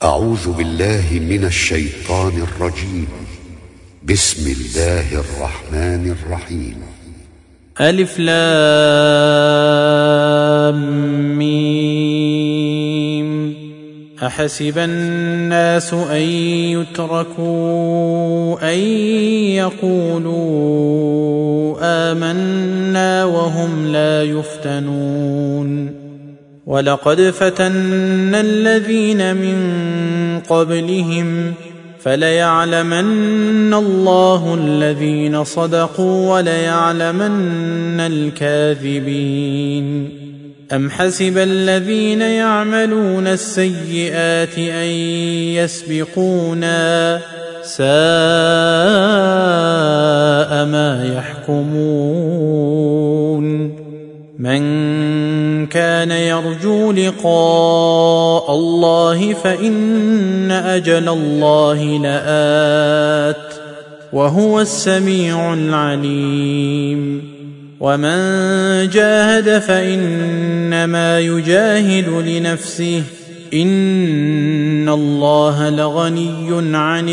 أعوذ بالله من الشيطان الرجيم. بسم الله الرحمن الرحيم. ألف لام ميم. أحسب الناس أن يتركوا أن يقولوا آمنا وهم لا يفتنون. ولقد فتنا الذين من قبلهم فليعلمن الله الذين صدقوا وليعلمن الكاذبين. أم حسب الذين يعملون السيئات أن يسبقونا ساء ما يحكمون. من كان يرجو لقاء الله فإن أجل الله لآت وهو السميع العليم. ومن جاهد فإنما يجاهد لنفسه إن الله لغني عن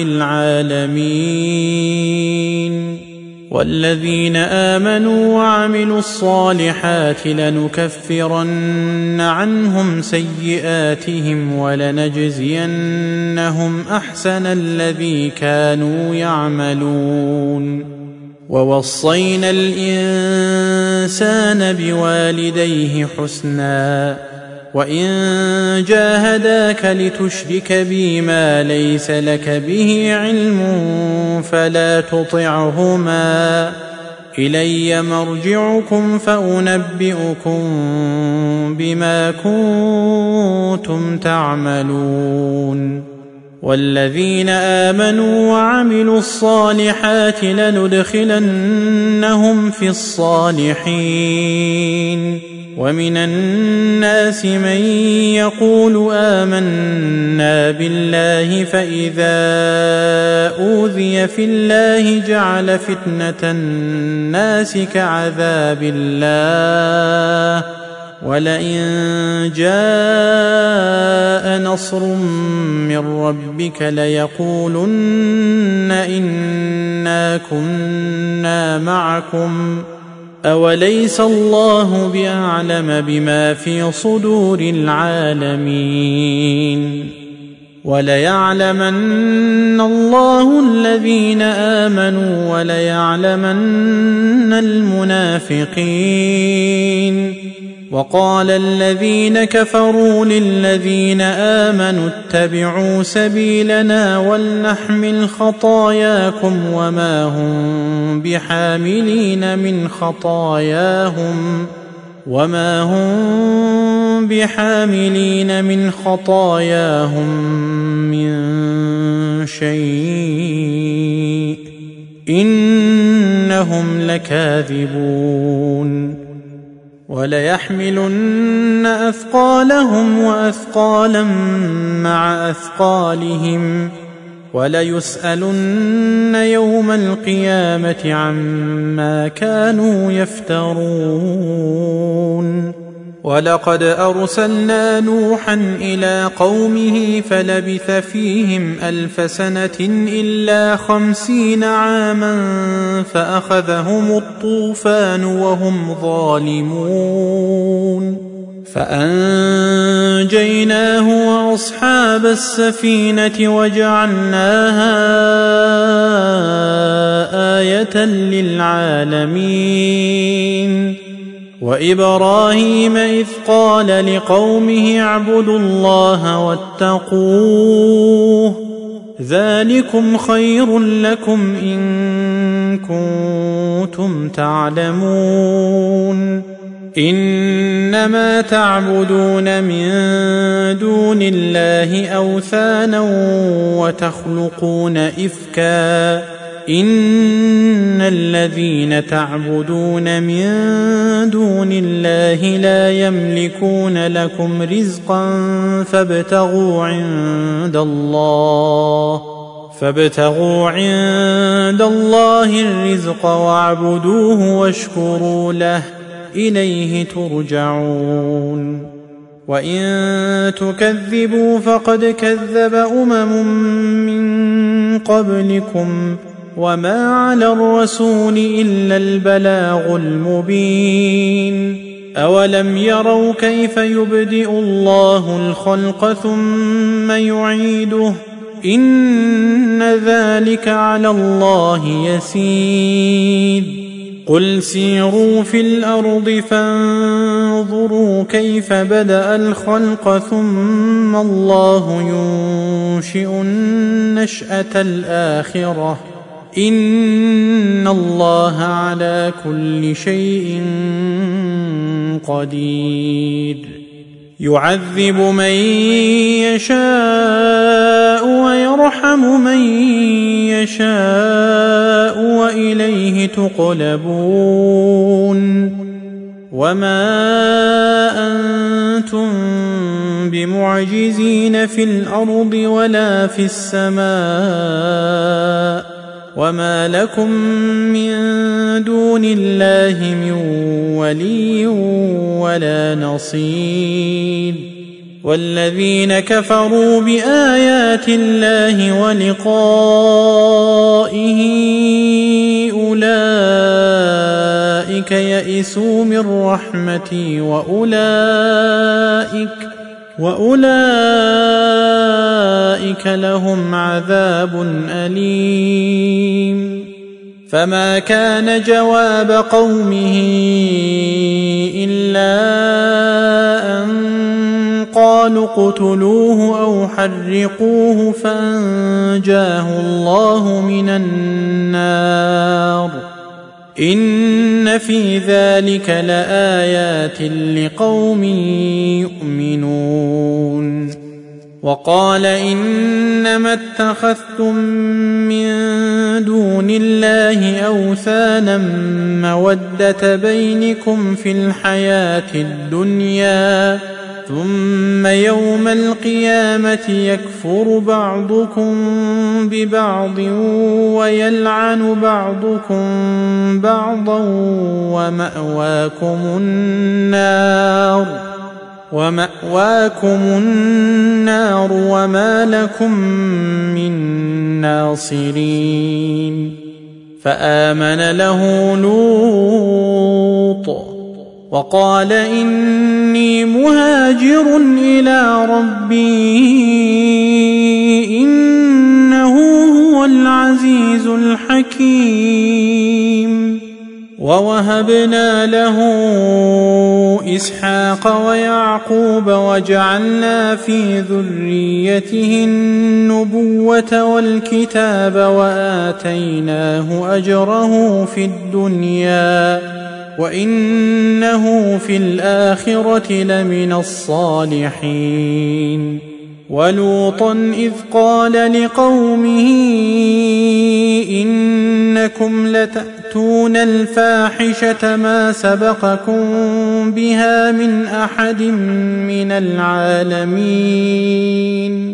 العالمين. والذين آمنوا وعملوا الصالحات لنكفرن عنهم سيئاتهم ولنجزينهم أحسن الذي كانوا يعملون. ووصينا الإنسان بوالديه حسنا وإن جاهداك لتشرك بي ما ليس لك به علم فلا تطعهما إلي مرجعكم فأنبئكم بما كنتم تعملون. والذين آمنوا وعملوا الصالحات لندخلنهم في الصالحين. ومن الناس من يقول آمنا بالله فإذا أوذي في الله جعل فتنة الناس كعذاب الله ولئن جاء نصر من ربك ليقولن إنا كنا معكم أوليس الله بأعلم بما في صدور العالمين. وليعلمن الله الذين آمنوا وليعلمن المنافقين. وقال الذين كفروا للذين آمنوا اتبعوا سبيلنا ولنحمل خطاياكم وما هم بحاملين من خطاياهم من شيء إنهم لكاذبون. وليحملن أثقالهم وأثقالا مع أثقالهم وليسألن يوم القيامة عما كانوا يفترون. ولقد أرسلنا نوحا إلى قومه فلبث فيهم 1000 سنة إلا 50 عاما فأخذهم الطوفان وهم ظالمون فأنجيناه وأصحاب السفينة وجعلناها آية للعالمين. وإبراهيم إذ قال لقومه اعبدوا الله واتقوه ذلكم خير لكم إن كنتم تعلمون. إنما تعبدون من دون الله أوثانا وتخلقون إفكا إن الذين تعبدون من دون الله لا يملكون لكم رزقا فابتغوا عند الله الرزق واعبدوه واشكروا له إليه ترجعون. وإن تكذبوا فقد كذب أمم من قبلكم وما على الرسول إلا البلاغ المبين أولم يروا كيف يبدئ الله الخلق ثم يعيده إن ذلك على الله يسير قل سيروا في الأرض فانظروا كيف بدأ الخلق ثم الله ينشئ النشأة الآخرة إن الله على كل شيء قدير يعذب من يشاء ويرحم من يشاء وإليه تقلبون وما أنتم بمعجزين في الأرض ولا في السماء وما لكم من دون الله من ولي ولا نصير والذين كفروا بآيات الله ولقائه أولئك يئسوا من رحمتي وأولئك لهم عذاب أليم فما كان جواب قومه إلا أن قالوا اقتلوه أو حرقوه فأنجاه الله من النار إن في ذلك لآيات لقوم يؤمنون وقال إنما اتخذتم من دون الله أوثانا مودة بينكم في الحياة الدنيا ثم يوم القيامة يكفر بعضكم ببعض ويلعن بعضكم بعضا ومأواكم النار وما لكم من ناصرين فآمن له لوط وقال إني مهاجر إلى ربي إنه هو العزيز الحكيم ووهبنا له إسحاق ويعقوب وجعلنا في ذريته النبوة والكتاب وآتيناه أجره في الدنيا وإنه في الآخرة لمن الصالحين ولوطا إذ قال لقومه إنكم لتأتون الفاحشة ما سبقكم بها من أحد من العالمين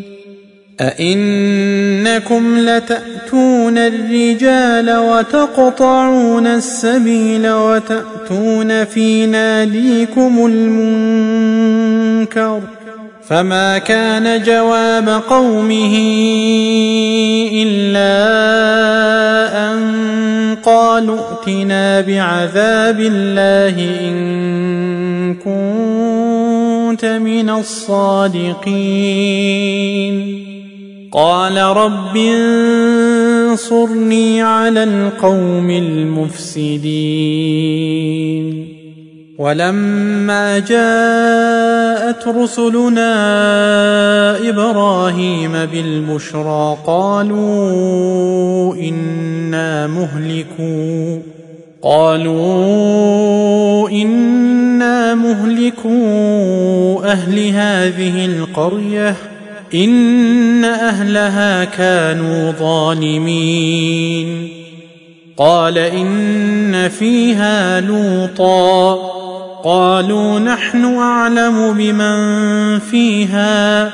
أئنكم لتأتون الرجال وتقطعون السبيل وتأتون في ناديكم المنكر فما كان جواب قومه إلا أن قالوا ائتنا بعذاب الله إن كنت من الصادقين قال رب انصرني على القوم المفسدين ولما جاءت رسلنا إبراهيم بالبشرى قالوا إنا مهلكو أهل هذه القرية إن أهلها كانوا ظالمين قال إن فيها لوطا قالوا نحن أعلم بمن فيها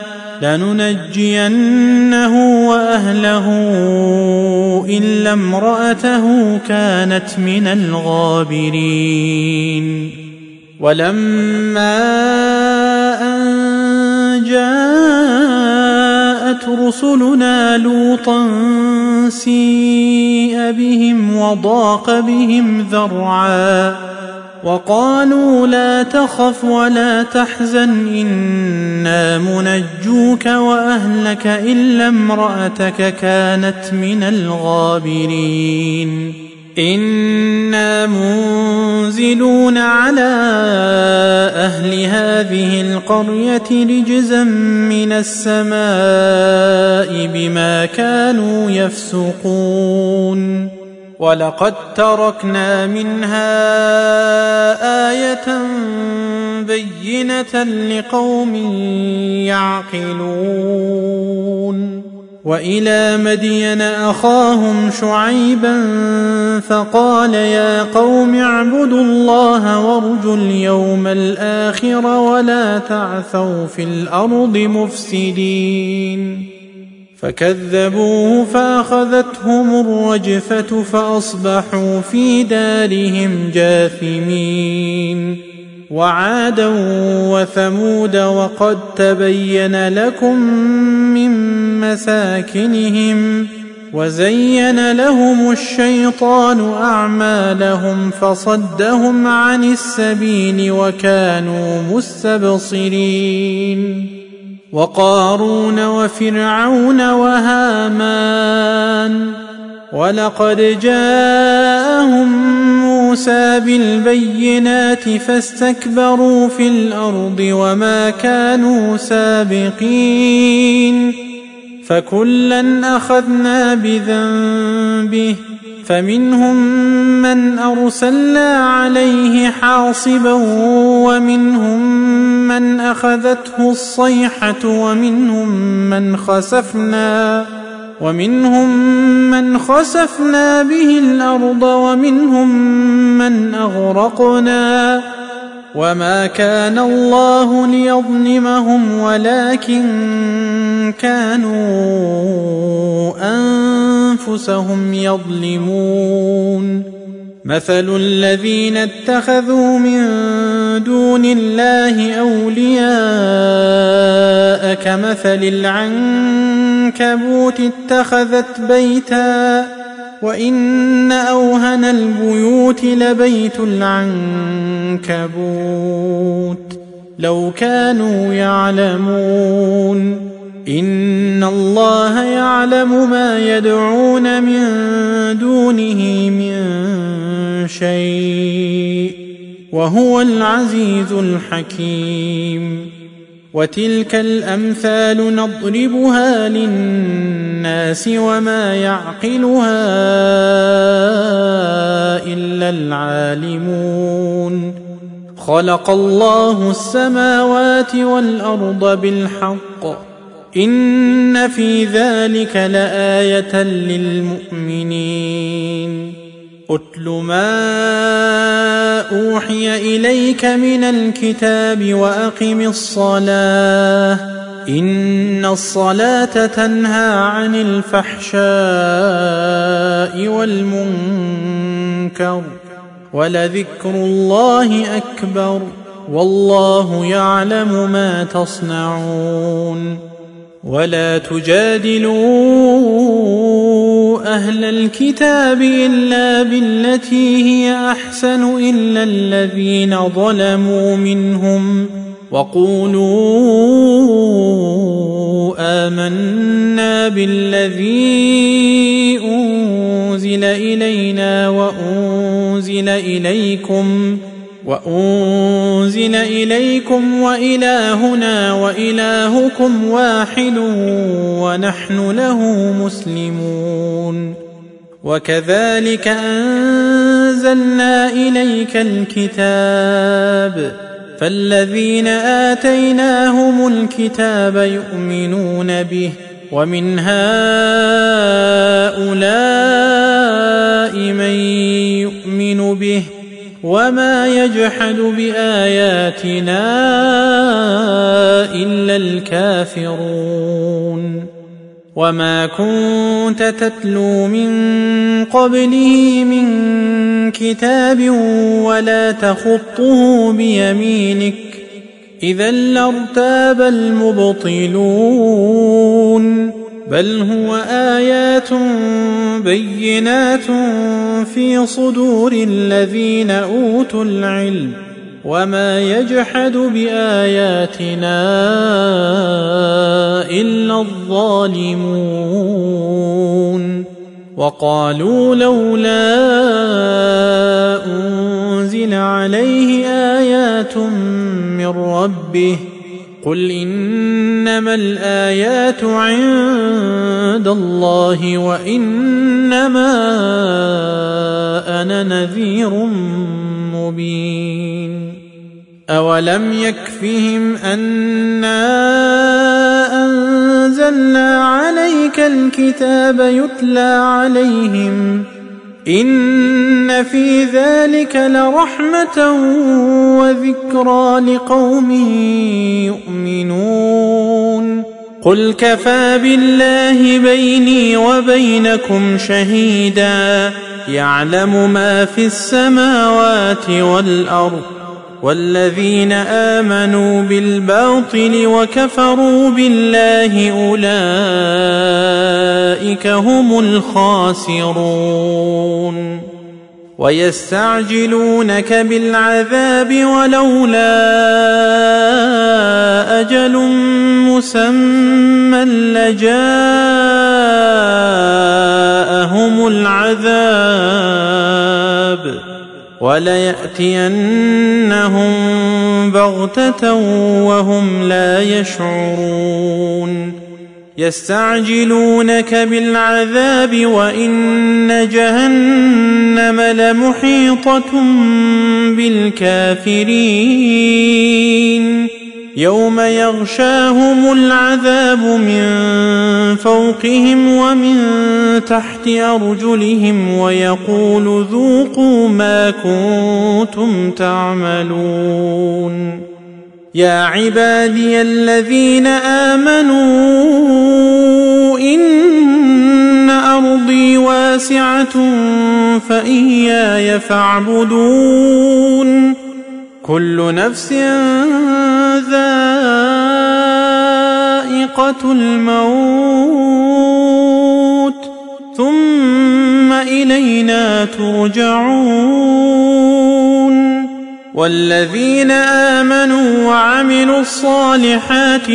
لننجينه وأهله إلا امرأته كانت من الغابرين ولما أن جاءت رسلنا لوطا سيء بهم وضاق بهم ذرعا وقالوا لا تخف ولا تحزن إنا منجوك وأهلك إلا امرأتك كانت من الغابرين إنا منزلون على أهل هذه القرية رجزا من السماء بما كانوا يفسقون ولقد تركنا منها آية بينة لقوم يعقلون وإلى مدين أخاهم شعيبا فقال يا قوم اعبدوا الله وارجوا اليوم الآخر ولا تعثوا في الأرض مفسدين فكذبوه فأخذتهم الرجفة فأصبحوا في دارهم جاثمين وعادا وثمود وقد تبين لكم من مساكنهم وزين لهم الشيطان أعمالهم فصدهم عن السبيل وكانوا مستبصرين وقارون وفرعون وهامان ولقد جاءهم موسى بالبينات فاستكبروا في الأرض وما كانوا سابقين فكلا أخذنا بذنبه فمنهم من أرسلنا عليه حاصبا ومنهم من أخذته الصيحة ومنهم من خسفنا به الأرض ومنهم من أغرقنا وما كان الله ليظلمهم ولكن كانوا أنفسهم يظلمون مثل الذين اتخذوا من دون الله أولياء كمثل العنكبوت اتخذت بيتا وإن أوهن البيوت لبيت العنكبوت لو كانوا يعلمون إن الله يعلم ما يدعون من دونه من شيء وهو العزيز الحكيم وتلك الأمثال نضربها للناس وما يعقلها إلا العالمون خلق الله السماوات والأرض بالحق إن في ذلك لآية للمؤمنين أتل ما أوحي إليك من الكتاب وأقم الصلاة إن الصلاة تنهى عن الفحشاء والمنكر ولذكر الله أكبر والله يعلم ما تصنعون ولا تجادلوا أهل الكتاب إلا بالتي هي أحسن إلا الذين ظلموا منهم وقولوا آمنا بالذي أنزل إلينا وأنزل إليكم وإلهنا وإلهكم واحد ونحن له مسلمون وكذلك أنزلنا إليك الكتاب فالذين آتيناهم الكتاب يؤمنون به ومن هؤلاء من يؤمن به وما يجحد بآياتنا إلا الكافرون وما كنت تتلو من قبله من كتاب ولا تخطه بيمينك إذا لارتاب المبطلون بل هو آيات بينات في صدور الذين أوتوا العلم وما يجحد بآياتنا إلا الظالمون وقالوا لولا أنزل عليه آيات من ربه قل إنما الآيات عند الله وإنما أنا نذير مبين أولم يكفهم أنا أنزلنا عليك الكتاب يتلى عليهم إن في ذلك لرحمة وذكرى لقوم يؤمنون قل كفى بالله بيني وبينكم شهيدا يعلم ما في السماوات والأرض والذين آمنوا بالباطل وكفروا بالله أولئك هم الخاسرون ويستعجلونك بالعذاب ولولا أجل مسمى لجاءهم العذاب وليأتينهم بغتة وهم لا يشعرون يستعجلونك بالعذاب وإن جهنم لمحيطة بالكافرين يوم يغشاهم العذاب من فوقهم ومن تحت أرجلهم ويقول ذوقوا ما كنتم تعملون يا عبادي الذين آمنوا إن أرضي واسعة فإياي فاعبدون كل نفس ذائقة الموت ثم إلينا ترجعون والذين آمنوا وعملوا الصالحات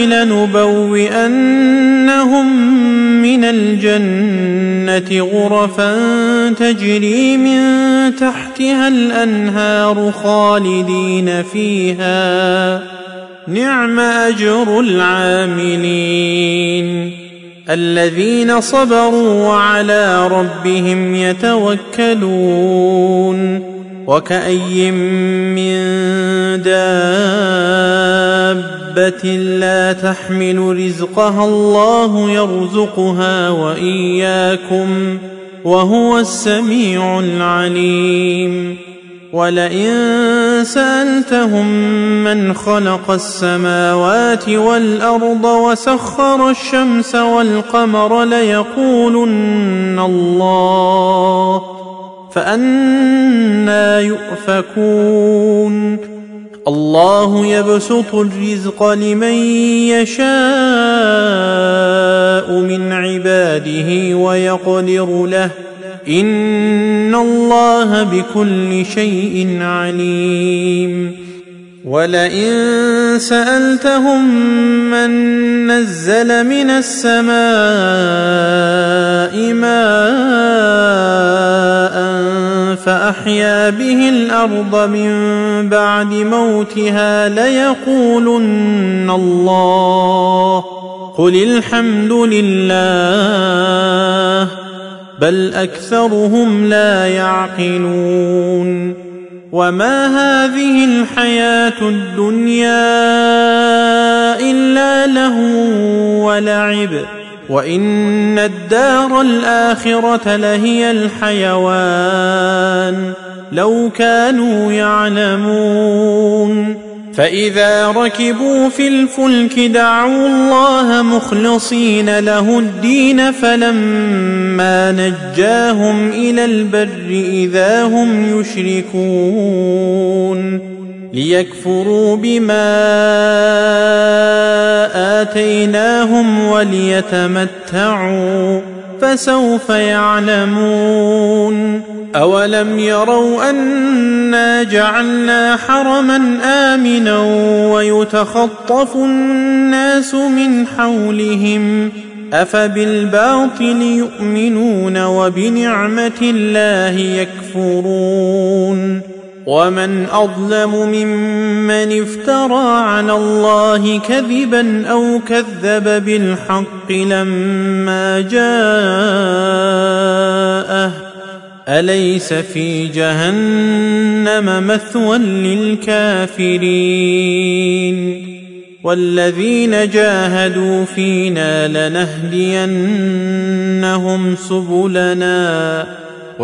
لنبوئنهم من الجنة غرفا تجري من تحتها الأنهار خالدين فيها نعم أجر العاملين الذين صبروا وعلى ربهم يتوكلون وكأي من دابة لا تحمل رزقها الله يرزقها وإياكم وهو السميع العليم ولئن سألتهم من خلق السماوات والأرض وسخر الشمس والقمر ليقولن الله فأنى يؤفكون الله يبسط الرزق لمن يشاء من عباده ويقدر له إن الله بكل شيء عليم ولئن سألتهم من نزل من السماء ماء فأحيا به الأرض من بعد موتها ليقولن الله قل الحمد لله بل أكثرهم لا يعقلون وما هذه الحياة الدنيا إلا لهو ولعب وإن الدار الآخرة لهي الحيوان لو كانوا يعلمون فإذا ركبوا في الفلك دعوا الله مخلصين له الدين فلما نجاهم إلى البر إذا هم يشركون ليكفروا بما آتيناهم وليتمتعوا فسوف يعلمون أولم يروا أنا جعلنا حرما آمنا ويتخطف الناس من حولهم أفبالباطل يؤمنون وبنعمة الله يكفرون ومن أظلم ممن افترى على الله كذبا أو كذب بالحق لما جاءه أليس في جهنم مثوى للكافرين والذين جاهدوا فينا لنهدينهم سبلنا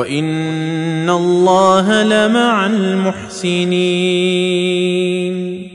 وإن الله لمع المحسنين